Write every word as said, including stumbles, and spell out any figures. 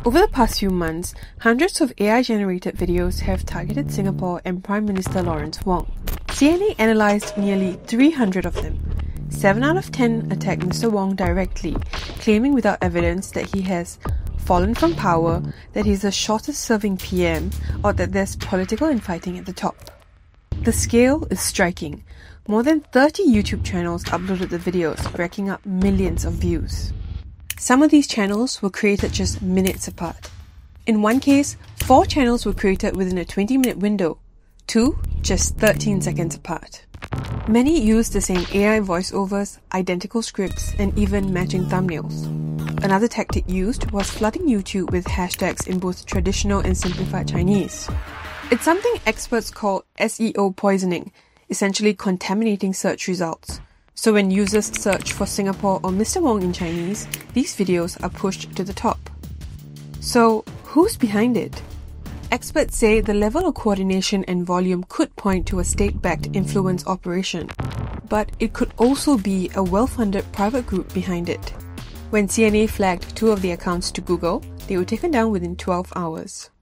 Over the past few months, hundreds of A I-generated videos have targeted Singapore and Prime Minister Lawrence Wong. C N A analysed nearly three hundred of them. Seven out of ten attack Mister Wong directly, claiming without evidence that he has fallen from power, that he's the shortest-serving P M, or that there's political infighting at the top. The scale is striking. More than thirty YouTube channels uploaded the videos, racking up millions of views. Some of these channels were created just minutes apart. In one case, four channels were created within a twenty minute window, two just thirteen seconds apart. Many used the same A I voiceovers, identical scripts, and even matching thumbnails. Another tactic used was flooding YouTube with hashtags in both traditional and simplified Chinese. It's something experts call S E O poisoning, essentially contaminating search results. So when users search for Singapore or Mister Wong in Chinese, these videos are pushed to the top. So who's behind it? Experts say the level of coordination and volume could point to a state-backed influence operation, but it could also be a well-funded private group behind it. When C N A flagged two of the accounts to Google, they were taken down within twelve hours.